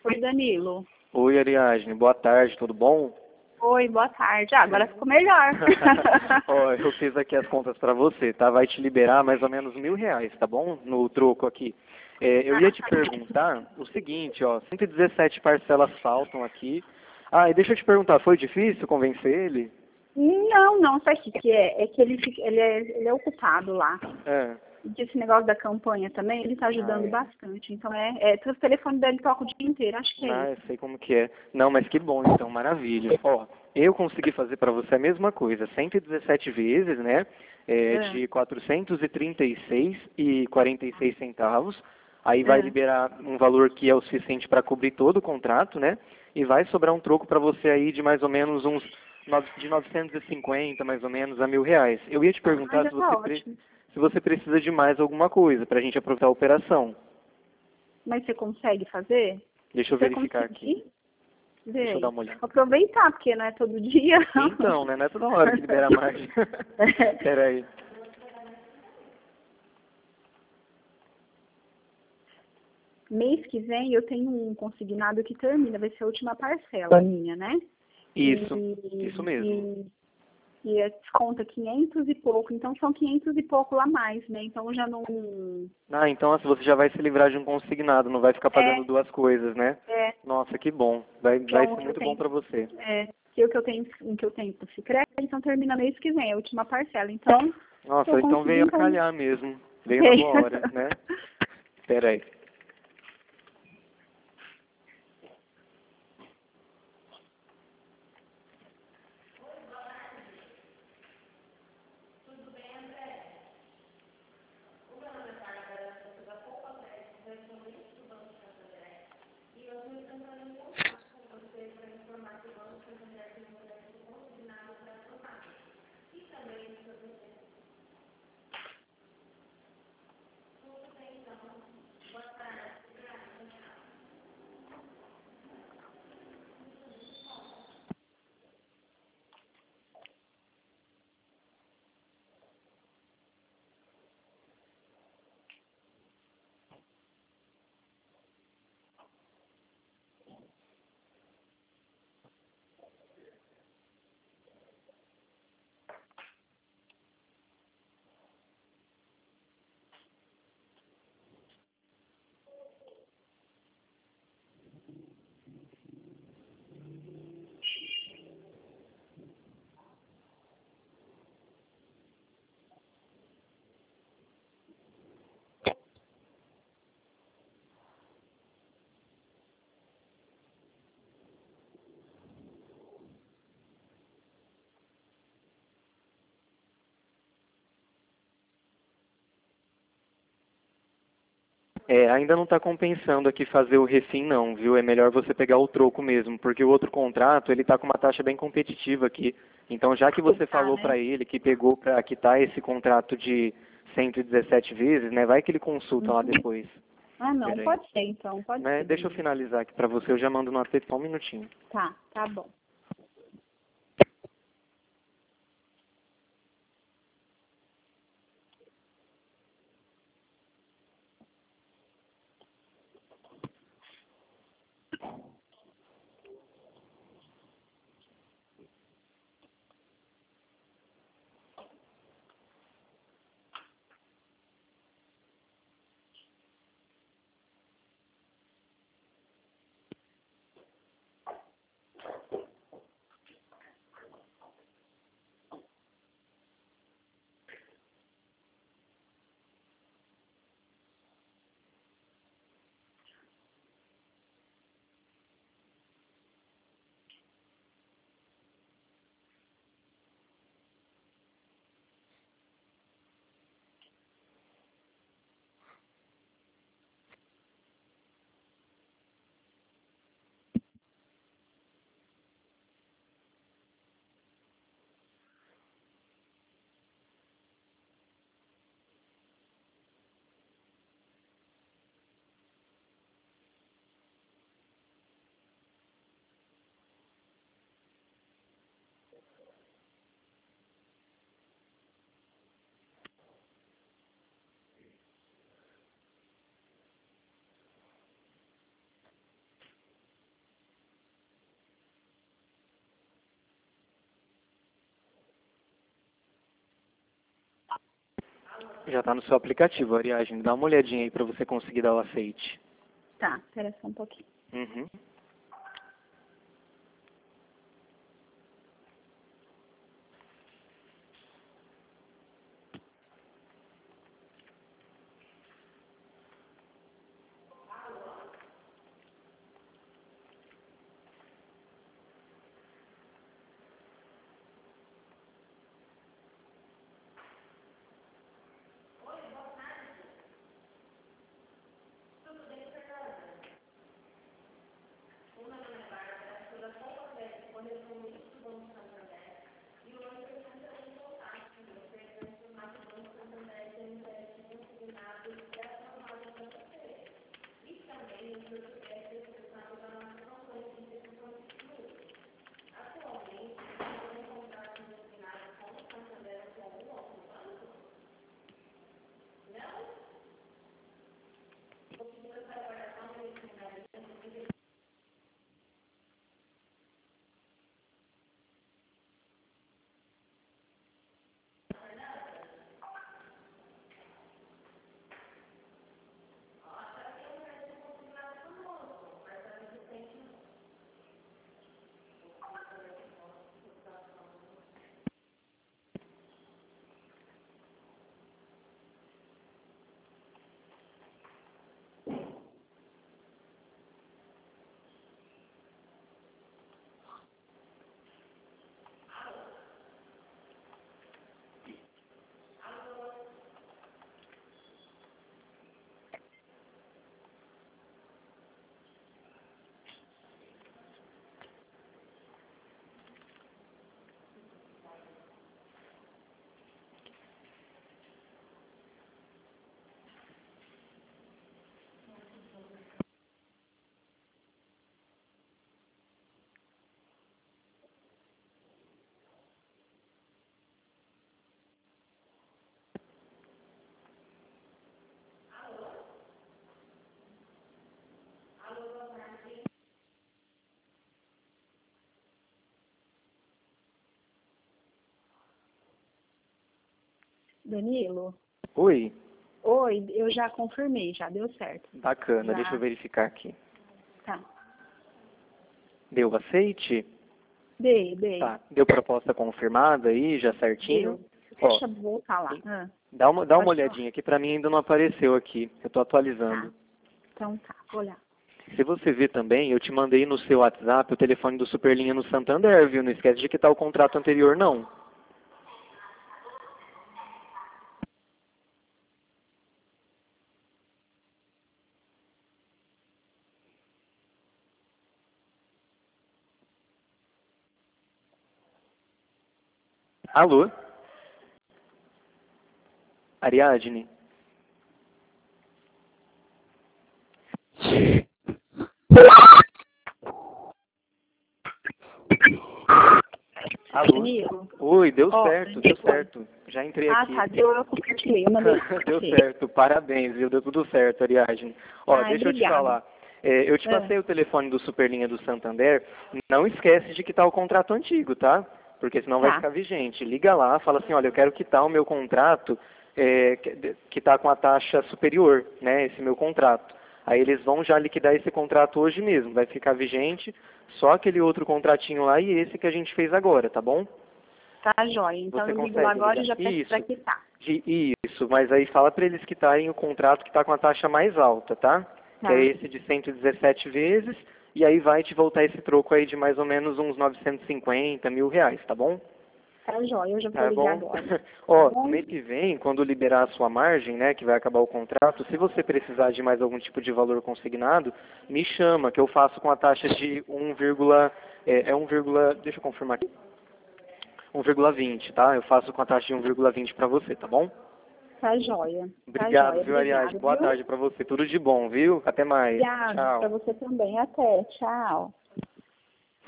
Oi, Danilo. Oi, Ariadne, boa tarde, tudo bom? Oi, boa tarde. Ah, agora ficou melhor. Ó, eu fiz aqui as contas pra você, tá? Vai te liberar mais ou menos R$ 1.000, tá bom? No troco aqui. Eu ia te perguntar o seguinte, ó, 117 parcelas faltam aqui. Ah, e deixa eu te perguntar, foi difícil convencer ele? Não, sabe o que é? É que ele é ocupado lá. É. E esse negócio da campanha também, ele tá ajudando Ah, bastante. Então, o telefone dele toca o dia inteiro, acho que é Ah, isso. eu sei como que é. Não, mas que bom, então, maravilha. Ó, eu consegui fazer para você a mesma coisa, 117 vezes, né, É, de 436,46 centavos. Aí vai é. liberar um valor que é o suficiente para cobrir todo o contrato, né, e vai sobrar um troco para você aí de mais ou menos de 950, mais ou menos, a R$ 1.000. Eu ia te Ah, perguntar já tá ótimo. se você precisa de mais alguma coisa para a gente aproveitar a operação. Mas você consegue fazer? Deixa eu Você verificar aqui. conseguir? Vê Deixa eu dar aí. uma olhada. Aproveitar, porque não é todo dia. Então, né? Não é toda hora que libera margem. Pera aí. Mês que vem eu tenho um consignado que termina, vai ser a última parcela minha, né? Isso mesmo. E desconta 500 e pouco, então são 500 e pouco lá mais, né? Então eu já não... Ah, então assim, você já vai se livrar de um consignado, não vai ficar pagando É, duas coisas, né? é, Nossa, que bom. Vai que é um ser que eu muito bom tenho, pra você. que é o que eu tenho, um que eu tenho pro Sicredi, então termina mês que vem, a última parcela. Então, se eu Nossa, então conseguir, veio a então... calhar mesmo. Veio na boa hora, né? Pera aí. Ainda não está compensando aqui fazer o refim não, viu? É melhor você pegar o troco mesmo, porque o outro contrato, ele está com uma taxa bem competitiva aqui. Então, já que você Tá, falou né? para ele que pegou para quitar esse contrato de 117 vezes, né? Vai que ele consulta lá Uhum. depois. Ah, não, Pera aí. pode ser, então, pode Né? ser, Deixa eu Danilo. finalizar aqui para você, eu já mando no WhatsApp só um minutinho. Tá bom. Já tá no seu aplicativo, Ariadne. Dá uma olhadinha aí pra você conseguir dar o aceite. Tá, espera só um pouquinho. Uhum. Danilo? Oi. Oi, eu já confirmei, já deu certo. Bacana, Já. deixa eu verificar aqui. Tá. Deu aceite? Dei. Tá. Deu proposta confirmada aí, já certinho? Deu. Deixa eu voltar lá. Dá uma Pode olhadinha aqui, pra mim ainda não apareceu aqui. Eu tô atualizando. Tá. Então tá, vou olhar. Se você ver também, eu te mandei no seu WhatsApp o telefone do Superlinha no Santander, viu? Não esquece de quitar o contrato anterior, não. Alô? Ariadne? Alô? Danilo? Oi, deu Ó, certo, deu certo. Já entrei aqui. tá, eu compartilhei, eu mandei. Deu certo, parabéns, viu? Deu tudo certo, Ariadne. Ó, deixa eu te Obrigada. falar. Eu te passei o telefone do Superlinha do Santander. Não esquece de quitar o contrato antigo, tá? Porque senão vai Tá. ficar vigente. Liga lá, fala assim, olha, eu quero quitar o meu contrato que está com a taxa superior, né? Esse meu contrato. Aí eles vão já liquidar esse contrato hoje mesmo. Vai ficar vigente só aquele outro contratinho lá e esse que a gente fez agora, tá bom? Tá, joia. Então Você eu ligo consegue lá agora ligar? e já peço Isso. pra quitar. Isso, mas aí fala para eles quitarem o contrato que está com a taxa mais alta, tá? Tá. Que é esse de 117 vezes, e aí vai te voltar esse troco aí de mais ou menos uns 950 mil reais, tá bom? Tá, joia. Eu já vou Tá ligar bom? agora. Ó, Tá bom? no mês que vem, quando liberar a sua margem, né, que vai acabar o contrato, se você precisar de mais algum tipo de valor consignado, me chama, que eu faço com a taxa de 1, deixa eu confirmar aqui. 1,20, tá? Eu faço com a taxa de 1,20 para você, tá bom? Tá, joia. Obrigado, Tá, joia. viu, Ariadne? Obrigada, Boa viu? tarde para você. Tudo de bom, viu? Até mais. Obrigada. Tchau. Pra você também. Até. Tchau.